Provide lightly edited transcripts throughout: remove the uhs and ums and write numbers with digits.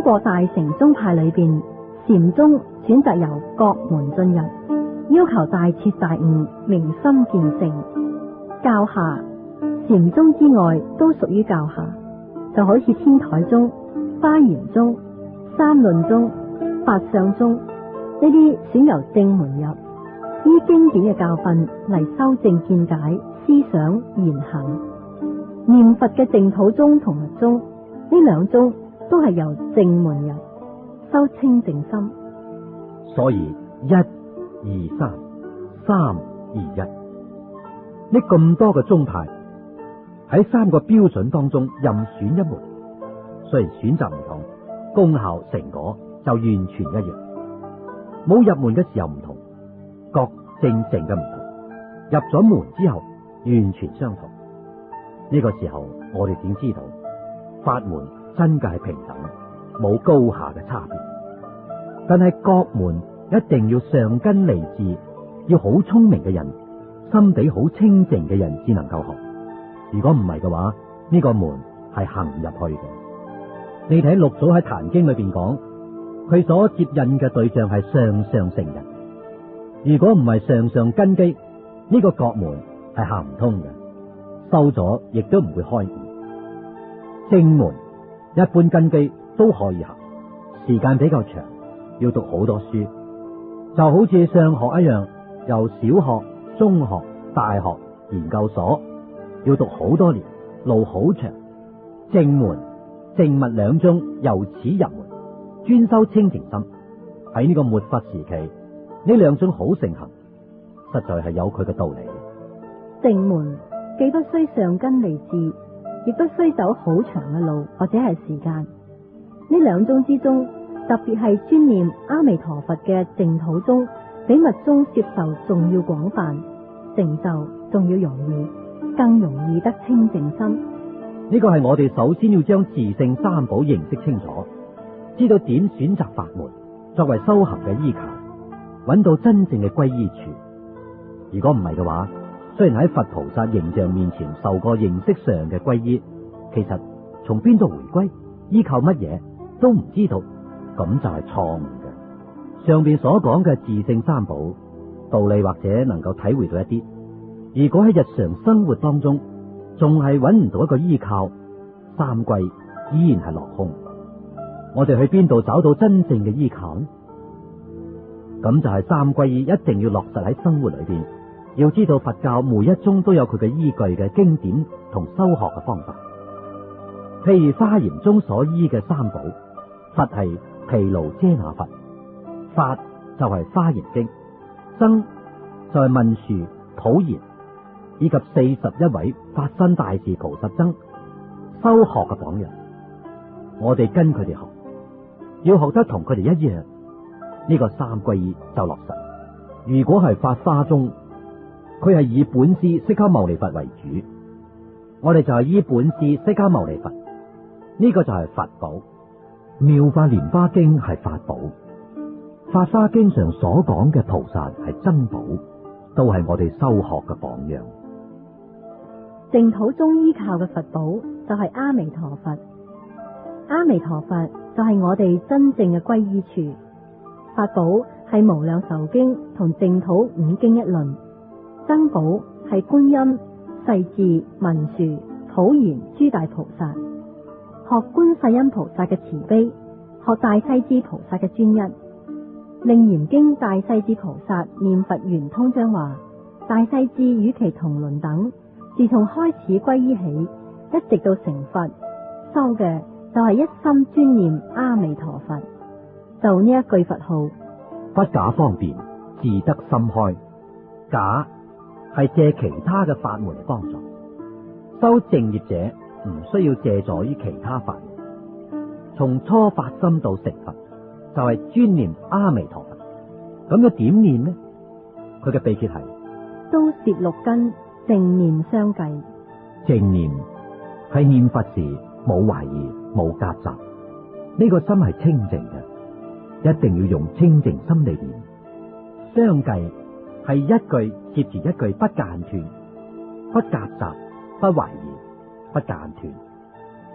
過大乘宗派裏邊，禪宗選擇由覺門進入，要求大徹大悟，明心見性。教下禪宗之外都屬於教下，就好似天台宗、華嚴宗、三論宗、法相宗呢啲選由正門入，依經典嘅教訓嚟修正見解、思想言行。念佛嘅淨土宗同密宗呢兩宗都係由正門入，修清淨心。 所以一、二、三，三、二、一，呢咁多嘅宗派喺三個標準當中任選一門，雖然選擇唔同，功效成果就完全一樣。冇入門嘅時候唔同，各正正嘅唔同，入咗門之後完全相同。呢個時候我哋點知道法門真嘅係平等，冇高下嘅差別？但係各門一定要上根利智，要好聰明嘅人，心地好清淨嘅人先能夠學。如果唔係嘅話，呢個門係行唔入去嘅。你睇六祖喺《壇經》裏邊講，佢所接引嘅對象係上上乘人。如果唔係上上根基，呢個覺門係行唔通嘅，收咗亦都唔會開悟。正門一般根基都可以行，時間比較長，要讀好多書，就好似上學一樣，由小學、中學、大學、研究所，要讀好多年，路好長。正門、正密兩宗由此入門，專修清淨心。喺呢個末法時期，呢兩宗好盛行，實在係有佢嘅道理。 正門既不需上根利智，亦不需走好長嘅路或者係時間。呢兩宗之中，特別係專念阿彌陀佛嘅淨土宗，比密宗接受仲要廣泛，成就仲要容易，更容易得清淨心。 呢個係我哋首先要將自性三寶認識清楚，知道點選擇法門作為修行嘅依靠，揾到真正嘅歸依處。如果唔係嘅話，雖然喺佛菩薩形象面前受過形式上嘅歸依，其實從邊度回歸，依靠乜嘢都唔知道，咁就係錯誤嘅。上邊所講嘅自性三寶道理或者能夠體會到一啲，如果喺日常生活當中仲係揾唔到一個依靠，三歸依然係落空。我哋去邊度找到真正嘅依靠呢？咁就係三歸依一定要落實喺生活裏邊。要知道佛教每一宗都有佢嘅依據嘅經典同修學嘅方法。譬如華嚴宗所依嘅三寶，佛係毗盧遮那佛，法就係華嚴經，僧就係文殊、普賢，以及41位法身大士菩薩僧修學嘅榜樣。我哋跟佢哋學，要學得同佢哋一樣，呢個三歸依就落實。如果係法華宗，佢係以本師釋迦牟尼佛為主，我哋就係依本師釋迦牟尼佛，呢個就係佛寶。妙法蓮華經係法寶，法華經上所講嘅菩薩係珍寶，都係我哋修學嘅榜樣。 淨土宗依靠嘅佛寶就係阿彌陀佛，阿彌陀佛就係我哋真正嘅歸依處。法寶係無量壽經同淨土五經一論，僧寶係觀音、勢至、文殊、普賢諸大菩薩。學觀世音菩薩嘅慈悲，學大勢至菩薩嘅專一。楞嚴經大勢至菩薩念佛圓通章話，大勢至與其同倫等，自從開始歸依起，一直到成佛，修嘅就係一心專念阿彌陀佛。就呢一句佛號， 不假方便，自得心開。假係借其他嘅法門嚟幫助，修正業者唔需要借助於其他法門。從初發心到成佛，就係專念阿彌陀佛。咁要點念呢？佢嘅秘訣係都攝六根，正念相繼。 正念係念佛時冇懷疑冇夾雜，呢個心係清淨嘅，一定要用清淨心嚟念。相繼係一句接住一句不間斷，不夾雜，不懷疑，不間斷。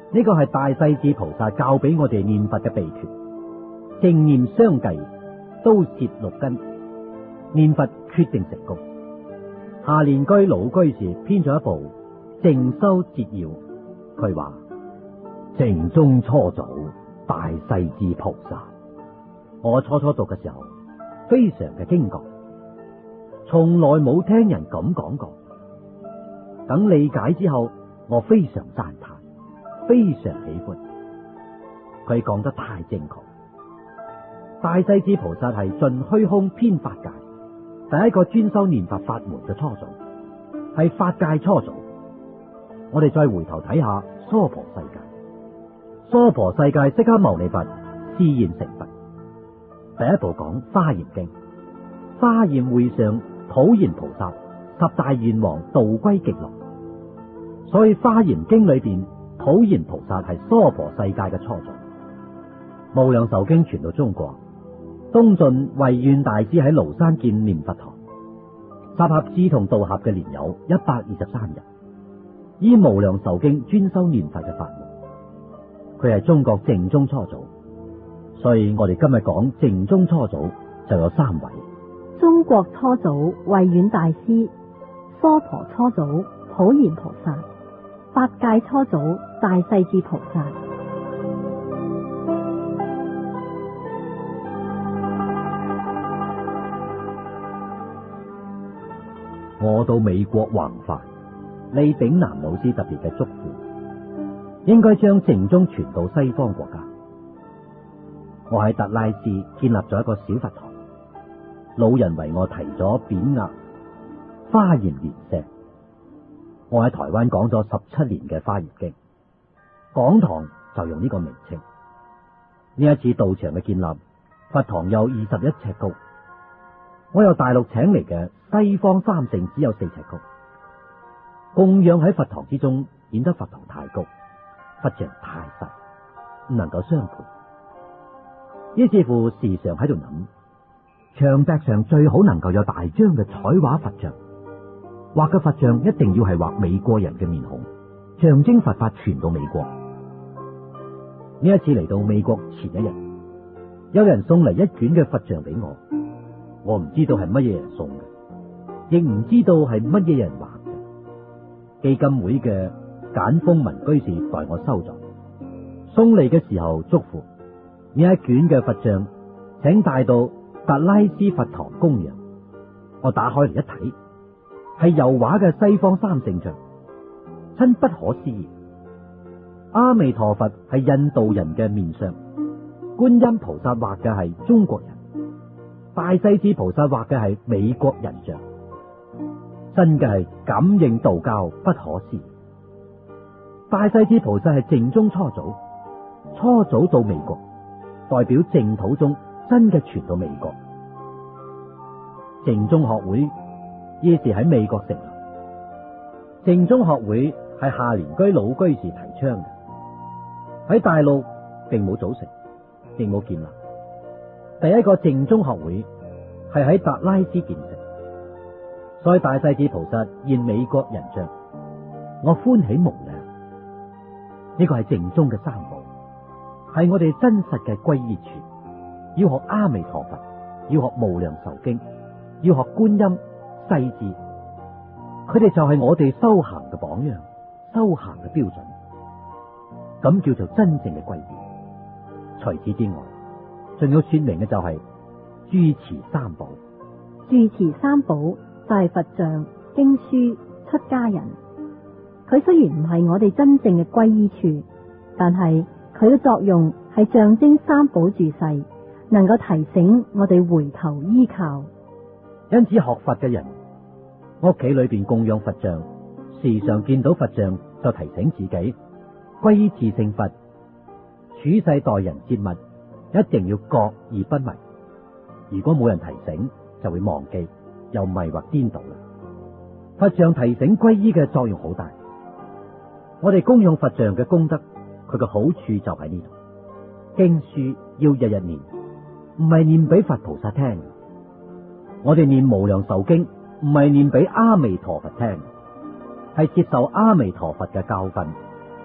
呢個係大勢至菩薩教俾我哋念佛嘅秘訣，正念相繼，都攝六根，念佛決定成功。夏蓮居老居士編咗一部《靜修節要》，佢話靜中初祖大勢至菩薩，我初讀嘅時候非常嘅驚覺，從來冇聽人咁講過。等理解之後，我非常讚嘆，非常喜歡。佢講得太正確。大勢至菩薩係盡虛空遍法界第一個專修念法法門嘅初祖，係法界初祖。我哋再回頭睇下娑婆世界，娑婆世界釋迦牟尼佛示現成佛。第一部講華嚴經，華嚴會上普賢菩薩十大願王度歸極樂，所以華嚴經裏邊普賢菩薩係娑婆世界嘅初祖。無量壽經傳到中國，東晉慧遠大師喺廬山建念佛堂，集合志同道合嘅蓮友123人，依無量壽經專修念佛嘅法門。佢係中國淨宗初祖，所以我哋今日講淨宗初祖就有3位： 中國初祖慧遠大師，娑婆初祖普賢菩薩，法界初祖大勢至菩薩。 我到美國弘法，李炳南老師特別嘅囑咐，應該將淨宗傳到西方國家。我喺特拉斯建立咗一個小佛堂，老人為我提咗匾額華嚴蓮社。我喺台灣講咗17年嘅華嚴經，講堂就用呢個名稱。呢一次道場嘅建立，佛堂有21尺高。我由大陸請嚟嘅西方三聖只有4尺高，供養喺佛堂之中，顯得佛堂太高，佛像太細，唔能夠相配。於是乎時常喺度諗，牆壁上最好能夠有大張嘅彩畫佛像，畫嘅佛像一定要係畫美國人嘅面孔，象徵佛法傳到美國。呢一次嚟到美國前一日，有人送嚟一卷嘅佛像俾我。我唔知道係乜嘢人送嘅，亦唔知道係乜嘢人畫嘅。基金會嘅簡豐文居士代我收咗，送嚟嘅時候囑咐呢一卷嘅佛像，請帶到達拉斯佛堂供養。我打開嚟一睇，係油畫嘅西方三聖像，真不可思議。阿彌陀佛係印度人嘅面相，觀音菩薩畫嘅係中國人，大勢至菩薩畫嘅係美國人像，真嘅係感應道教不可思議。大勢至菩薩係淨宗初祖，初祖到美國，代表淨土宗真嘅傳到美國。淨宗學會於是喺美國成立。淨宗學會係夏蓮居老居士提倡嘅，喺大陸並冇組成，亦冇建立。第一個淨宗學會係喺達拉斯建成，所以大勢至菩薩現美國人像，我歡喜無量。呢個係淨宗嘅三寶，係我哋真實嘅皈依處。要學阿彌陀佛，要學無量壽經，要學觀音、勢至，佢哋就係我哋修行嘅榜樣，修行嘅標準，咁叫做真正嘅皈依。除此之外，仲要說明嘅就係住持三寶。 住持三寶就係佛像、經書、出家人。佢雖然唔係我哋真正嘅皈依處，但係佢嘅作用係象徵三寶住世，能夠提醒我哋回頭依靠。 因此學佛嘅人，屋企裏邊供養佛像，時常見到佛像就提醒自己皈依自性佛，處世待人接物一定要覺而不迷。如果冇人提醒，就會忘記，又迷惑顛倒啦。佛像提醒皈依嘅作用好大。我哋供養佛像嘅功德，佢嘅好處就喺呢度。經書要日日念，唔係念俾佛菩薩聽。我哋念無量壽經，唔係念俾阿彌陀佛聽，係接受阿彌陀佛嘅教訓。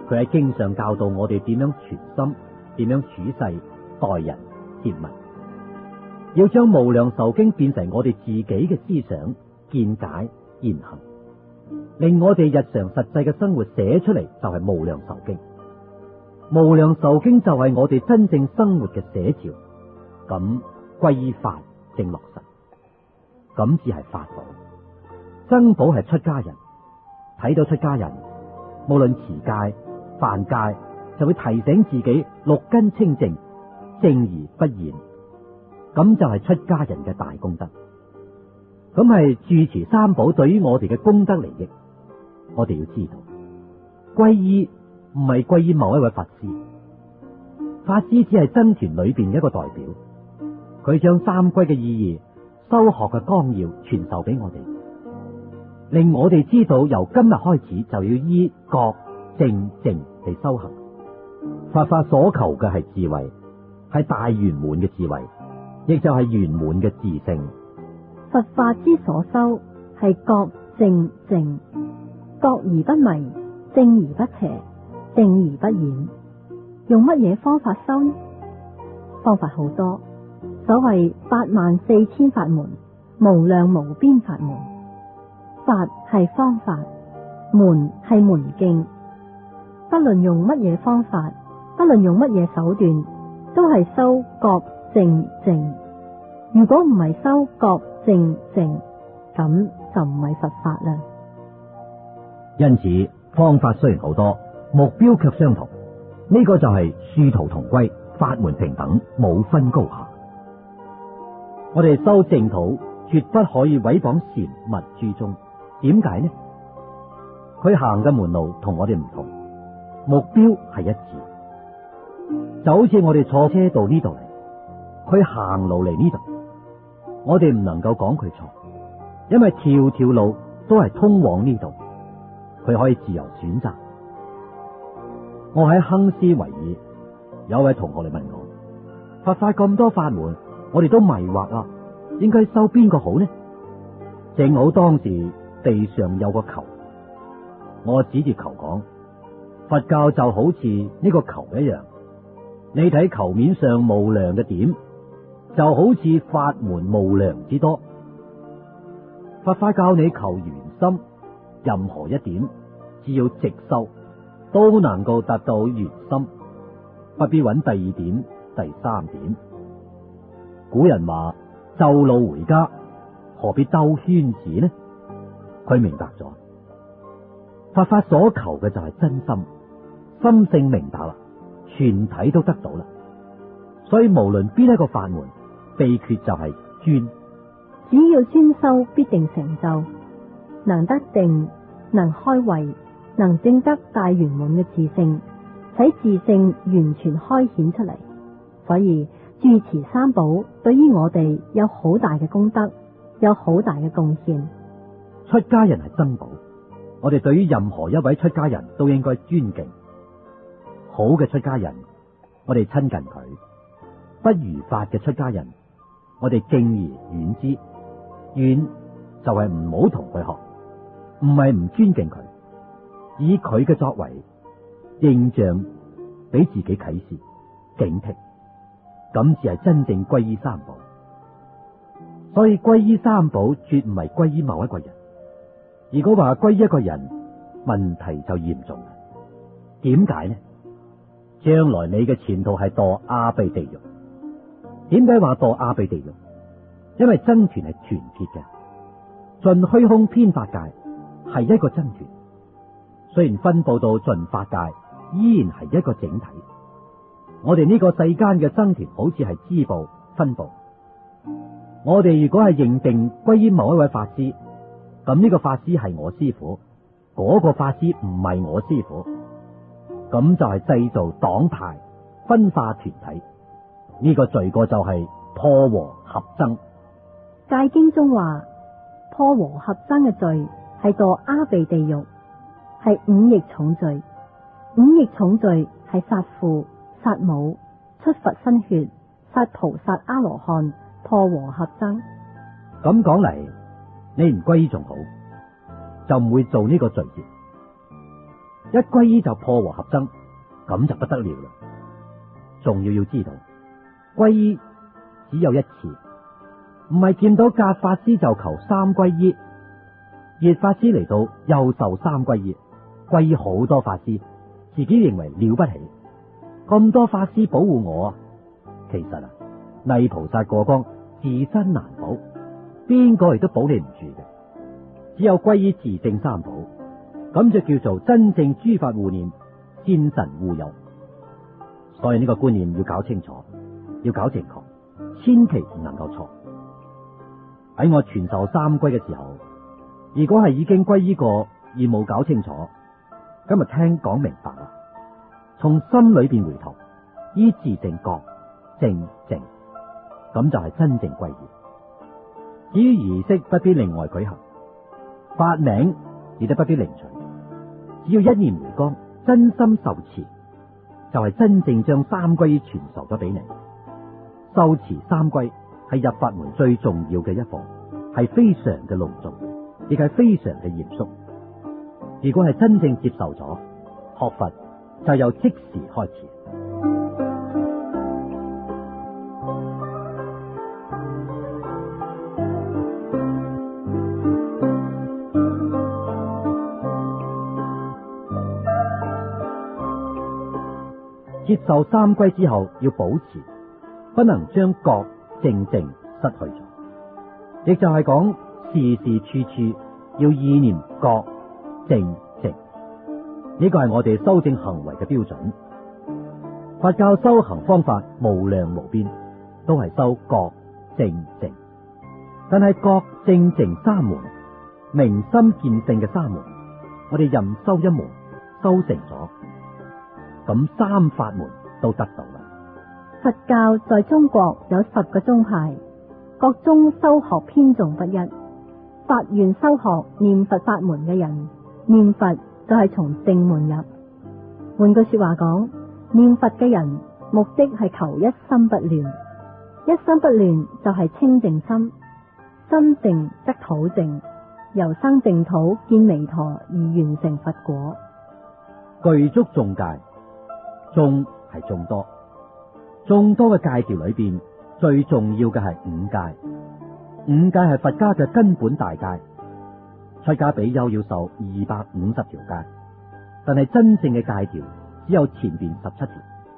佢喺經上教導我哋點樣存心，點樣處世待人接物，要將無量壽經變成我哋自己嘅思想、見解、言行，令我哋日常實際嘅生活寫出嚟就係無量壽經。無量壽經就係我哋真正生活嘅寫照，咁歸依法正落實，咁只係法寶。僧寶係出家人，睇到出家人無論持戒、犯戒，就會提醒自己六根清淨，正而不染，咁就係出家人嘅大功德。咁係住持三寶對於我哋嘅功德利益，我哋要知道，歸依唔係歸依某一位法師，法師只係僧團裏邊一個代表，佢將三歸嘅意義、修學嘅綱要傳授俾我哋，令我哋知道由今日開始就要依覺正淨嚟修行。佛法所求嘅係智慧，係大圓滿嘅智慧，亦就係圓滿嘅自性。 佛法之所修係覺正淨，覺而不迷，正而不邪，正而不染。用乜嘢方法修呢？方法好多，所謂84000法門，無量無邊法門。法係方法，門係門徑。不論用乜嘢方法，不論用乜嘢手段，都係修覺正淨。如果唔係修覺正淨，咁就唔係佛法啦。 因此方法雖然好多，目標卻相同，呢個就係殊途同歸，法門平等，冇分高下。我哋修淨土絕不可以毀謗禪密諸宗。點解呢？佢行嘅門路同我哋唔同，目標係一致。就好似我哋坐車到呢度嚟，佢行路嚟呢度，我哋唔能夠講佢錯，因為條條路都係通往呢度，佢可以自由選擇。我喺亨斯維爾，有位同學嚟問我，佛法咁多法門，我哋都迷惑啦，應該修邊個好呢？正好當時地上有個球，我指住球講，佛教就好似呢個球一樣，你睇球面上無量嘅點，就好似法門無量之多。佛法教你求圓心，任何一點只要直修，都能夠達到圓心，不必揾第二點、第三點。古人話就路回家，何必兜圈子呢？佢明白咗，佛法所求嘅就係真心，心性明白啦，全體都得到啦。所以無論邊一個法門，秘訣就係專。 只要專修，必定成就，能得定，能開慧，能證得大圓滿嘅自性，使自性完全開顯出嚟。所以住持三寶對於我哋有好大嘅功德，有好大嘅貢獻。 出家人係僧寶，我哋對於任何一位出家人都應該尊敬。好嘅出家人，我哋親近佢；不如法嘅出家人，我哋敬而遠之。遠就係唔好同佢學，唔係唔尊敬佢，以佢嘅作為形象俾自己啟示警惕，咁至係真正歸依三寶。所以歸依三寶絕唔係歸依某一個人。如果話歸依一個人，問題就嚴重啦。點解呢？將來你嘅前途係墮阿鼻地獄。點解話墮阿鼻地獄？因為僧團係團結嘅，盡虛空遍法界係一個僧團，雖然分布到盡法界，依然係一個整體。我哋呢個世間嘅僧團好似係支部分部。我哋如果係認定歸依某一位法師，咁呢個法師係我師父，嗰個法師唔係我師父，咁就係製造黨派，分化團體。呢個罪過就係破和合僧。 戒經中話，破和合僧嘅罪係墮阿鼻地獄，係五逆重罪。五逆重罪係殺父、殺母、出佛身血、殺菩薩阿羅漢、破和合僧。 咁講嚟，你唔歸依仲好，就唔會做呢個罪孽。 一皈依就破和合僧，咁就不得了啦。仲要知道，皈依只有一次，唔係見到格法師就求三皈依，熱法師嚟到又受三皈依，皈依好多法師，自己認為了不起，咁多法師保護我啊！其實啊，泥菩薩過江，自身難保，邊個亦都保你唔住嘅。只有皈依自性三寶，咁就叫做真正諸法護念，仙神護佑。所以呢個觀念要搞清楚，要搞正確，千祈唔能夠錯。喺我傳授三皈嘅時候，如果係已經皈依過而冇搞清楚，今日聽講明白啦，從心裏邊回頭，依自性覺正靜，咁就係真正皈依。至於儀式不必另外舉行，法名亦都不必另取，只要一念回光，真心受持，就係真正將三皈依傳授咗俾你。受持三皈係入法門最重要嘅一課，係非常嘅隆重，亦係非常嘅嚴肅。如果係真正接受咗，學佛就由即時開始。接受三皈之後要保持，不能將覺正靜失去咗，亦就係講時時處處要意念覺正靜，呢個係我哋修正行為嘅標準。佛教修行方法無量無邊，都係修覺正靜，但係覺正靜三門，明心見性嘅三門，我哋任修一門，修成咗，咁三法門都得到啦。 佛教在中國有10個宗派，各宗修學偏重不一。發願修學念佛法門嘅人，念佛就係從正門入。換句說話講，念佛嘅人目的係求一心不亂，一心不亂就係清淨心，心淨則土淨，由生淨土見彌陀而完成佛果。 具足眾戒，眾係眾多，眾多嘅戒條裏邊最重要嘅係五戒。五戒係佛家嘅根本大戒，出家比丘要受250條戒，但係真正嘅戒條只有前邊17條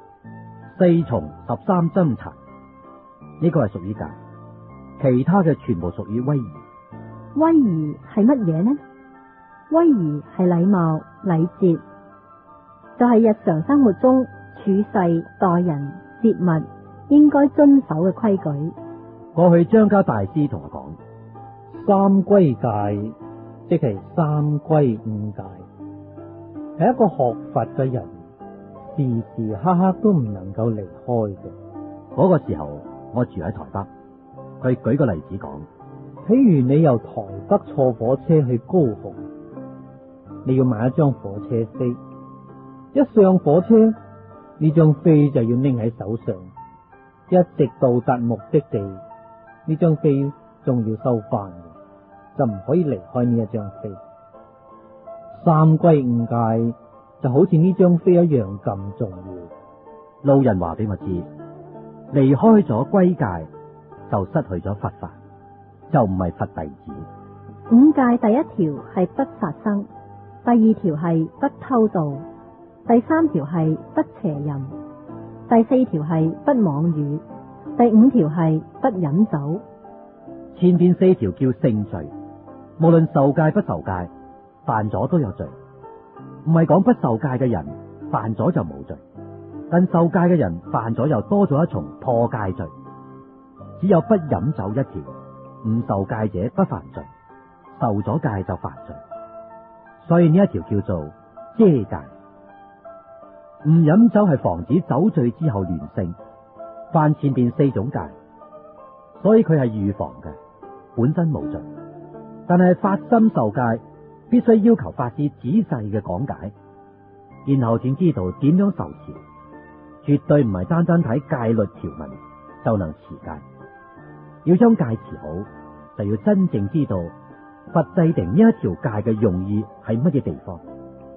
，4從13僧殘，呢個係屬於戒，其他嘅全部屬於威儀。 威儀係乜嘢呢？威儀係禮貌禮節，就係日常生活中處世待人接物應該遵守嘅規矩。 過去張家大師同我講， 三皈戒即係三皈五戒，係一個學佛嘅人時時刻刻都唔能夠離開嘅。 嗰個時候我住喺台北，佢舉個例子講， 譬如你由台北坐火車去高雄，你要買一張火車飛，一上火車呢張飛就要拎喺手上，一直到達目的地，呢張飛仲要收翻嘅，就唔可以離開呢一張飛。三皈五戒就好似呢張飛一樣咁重要。 路人話俾我知，離開咗皈戒就失去咗佛法，就唔係佛弟子。 五戒第一條係不殺生，第二條係不偷盜，第三條係不邪淫，第四條係不妄語，第五條係不飲酒。 前邊4條叫性罪，無論受戒不受戒，犯咗都有罪。唔係講不受戒嘅人犯咗就冇罪，但受戒嘅人犯咗又多咗一重破戒罪。只有不飲酒一條，唔受戒者不犯罪，受咗戒就犯罪。所以呢一條叫做遮戒。唔飲酒係防止酒醉之後亂性，犯前邊4種戒，所以佢係預防嘅，本身冇罪。但係發心受戒，必須要求法師仔細嘅講解，然後先知道點樣受持。絕對唔係單單睇戒律條文就能持戒。要將戒持好，就要真正知道佛制定呢一條戒嘅用意係乜嘢地方。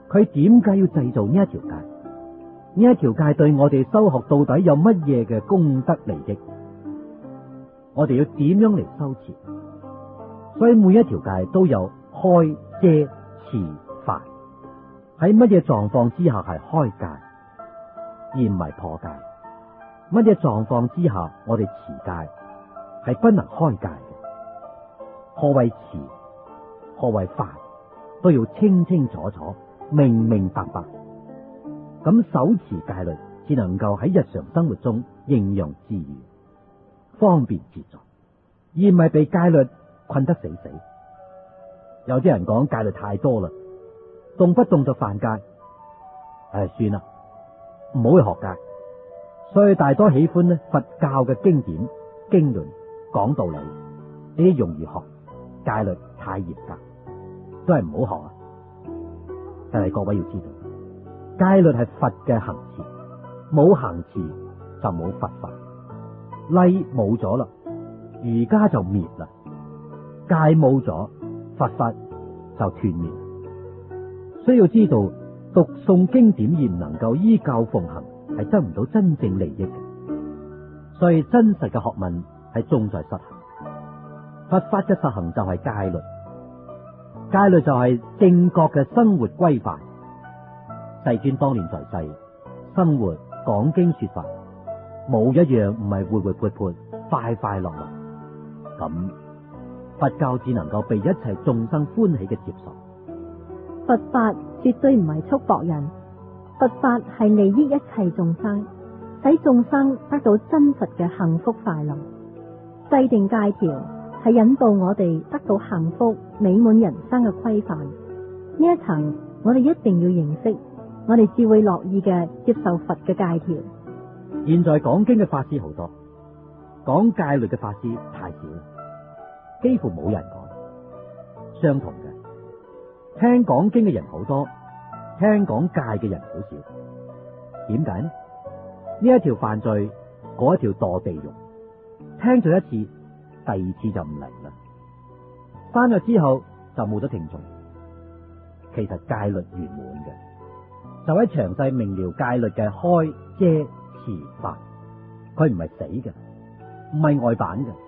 佢點解要製造呢一條戒？呢一條戒對我哋修學到底有乜嘢嘅功德利益？我哋要點樣嚟修持？所以每一條戒都有開、遮、持、犯。喺乜嘢狀況之下係開戒，而唔係破戒？乜嘢狀況之下我哋持戒係不能開戒嘅？何謂持？何謂犯？都要清清楚楚、明明白白。咁手持戒律，只能夠喺日常生活中應用自如，方便自在，而唔係被戒律困得死死。有啲人講戒律太多啦，動不動就犯戒，算啦，唔好去學戒。所以大多喜歡呢佛教嘅經典經論講道理，呢啲容易學，戒律太嚴格，都係唔好學啊！但係各位要知道，戒律係佛嘅行持，冇行持就冇佛法。例冇咗啦，儒家就滅啦；戒冇咗，佛法就斷滅。需要知道，讀誦經典而唔能夠依教奉行，係得唔到真正利益嘅。所以真實嘅學問係重在實行。佛法嘅實行就係戒律，戒律就係正確嘅生活規範。世尊當年在世，生活講經說法，冇一樣唔係活活潑潑、快快樂樂。咁佛教只能夠被一切眾生歡喜嘅接受。 佛法絕對唔係束縛人，佛法係利益一切眾生，使眾生得到真實嘅幸福快樂。制定戒條係引導我哋得到幸福美滿人生嘅規範。呢一層我哋一定要認識，我哋至會樂意嘅接受佛嘅戒條。 現在講經嘅法師好多，講戒律嘅法師太少，幾乎冇人講。相同嘅，聽講經嘅人好多，聽講戒嘅人好少。點解呢？呢一條犯罪，嗰一條墮地獄。聽咗一次，第二次就唔嚟啦。翻咗之後就冇咗聽眾。其實戒律圓滿嘅，就喺詳細明了戒律嘅開、遮、持、犯。佢唔係死嘅，唔係外版嘅。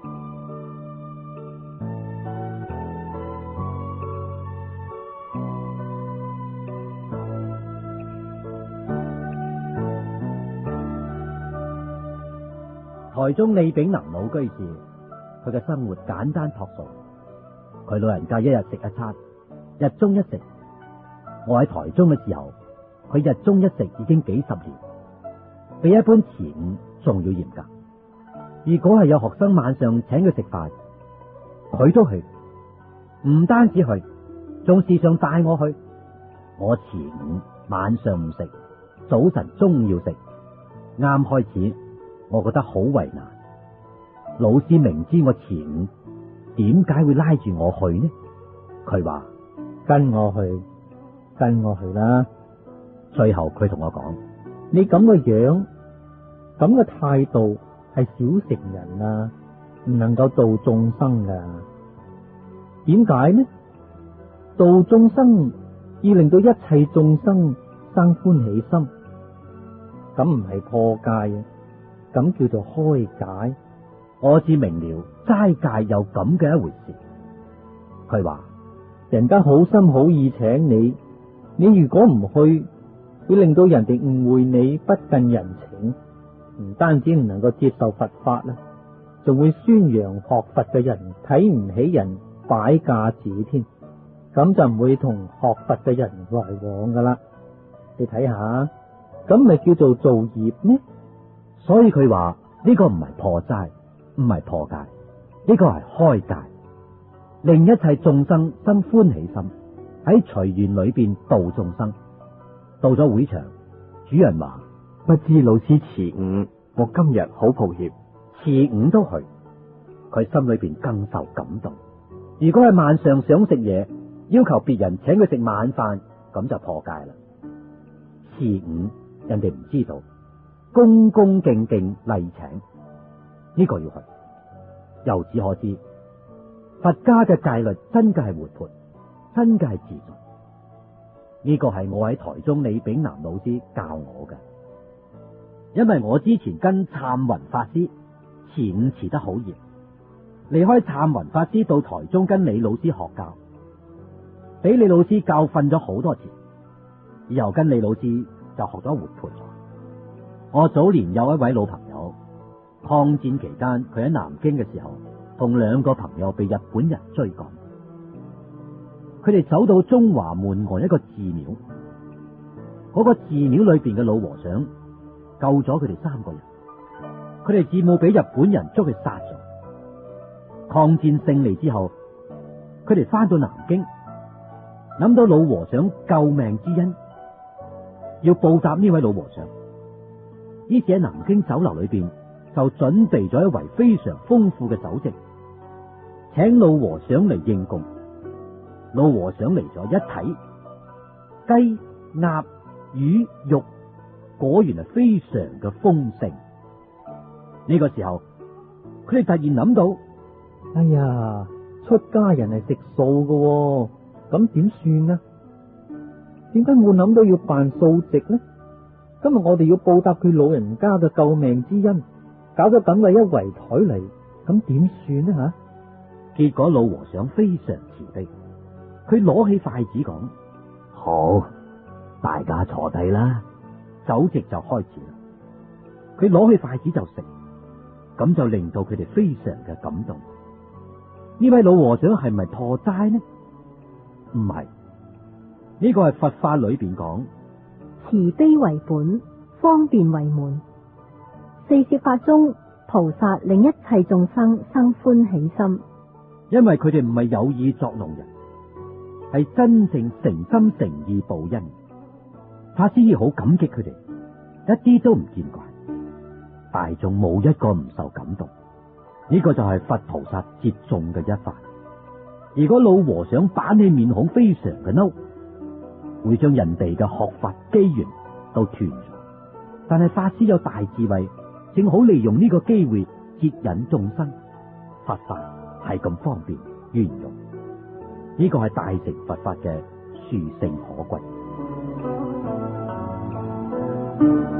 台中李炳南老居士，佢嘅生活簡單樸素。佢老人家一日食一餐，日中一食。我喺台中嘅時候，佢日中一食已經幾十年，比一般慈午仲要嚴格。如果係有學生晚上請佢食飯，佢都去，唔單止去，仲時常帶我去。我慈午晚上唔食，早晨中午要食。啱開始我覺得好為難，老師明知我遲午，點解會拉住我去呢？佢話跟我去啦。最後佢同我講：你咁嘅樣，咁嘅態度係小乘人啊，唔能夠度眾生噶。點解呢？度眾生要令到一切眾生生歡喜心，咁唔係破戒啊，咁叫做開戒。我只明了齋戒有咁嘅一回事。佢話人家好心好意請你，你如果唔去，會令到人哋誤會你不近人情，唔單止唔能夠接受佛法啦，仲會宣揚學佛嘅人睇唔起人，擺架子添，咁就唔會同學佛嘅人來往噶啦。你睇下，咁咪叫做造業呢？所以佢話呢個唔係破齋，唔係破戒，呢個係開戒，令一切眾生生歡喜心，喺隨緣裏邊度眾生。到咗會場，主人話：不知老師遲午，我今日好抱歉。遲午都去，佢心裏邊更受感動。如果係晚上想食嘢，要求別人請佢食晚飯，咁就破戒啦。遲午人哋唔知道，恭恭敬敬禮請，呢個要去。由此可知，佛家嘅戒律真嘅係活潑，真嘅係自在。 呢個係我喺台中李炳南老師教我嘅，因為我之前跟燦雲法師前午遲得好夜，離開燦雲法師到台中跟李老師學教，俾李老師教訓咗好多次，以後跟李老師就學咗活潑咗。我早年有一位老朋友，抗戰期間佢喺南京嘅時候，同2個朋友被日本人追趕。佢哋走到中華門外一個寺廟，嗰個寺廟裏邊嘅老和尚救咗佢哋3個人，佢哋自冒俾日本人捉去殺咗。抗戰勝利之後，佢哋翻到南京，諗到老和尚救命之恩，要報答呢位老和尚，於是喺南京酒樓裏邊就準備咗一圍非常豐富嘅酒席，請老和尚嚟應供。老和尚嚟咗一睇，雞、鴨、魚、肉果然係非常嘅豐盛。呢個時候，佢哋突然諗到， 哎呀，出家人係食素嘅，咁點算呢？點解我諗到要辦素席呢？今日我哋要報答佢老人家嘅救命之恩，搞咗咁嘅一圍台嚟，咁點算呢？ 結果老和尚非常慈悲，佢攞起筷子講：好，大家坐低啦，酒席就開始啦。佢攞起筷子就食，咁就令到佢哋非常嘅感動。呢位老和尚係咪破齋呢？唔係，呢個係佛法裏邊講， 慈悲為本，方便為門。四攝法中，菩薩令一切眾生生歡喜心， 因為佢哋唔係有意作弄人，係真正誠心誠意報恩。法師好感激佢哋，一啲都唔見怪。大眾冇一個唔受感動，呢個就係佛菩薩接眾嘅一法。如果老和尚板起面孔非常嘅嬲，會將人哋嘅學法機緣都斷咗。但係法師有大智慧，正好利用呢個機會接引眾生。佛法係咁方便圓融，呢個係大乘佛法嘅殊勝可貴。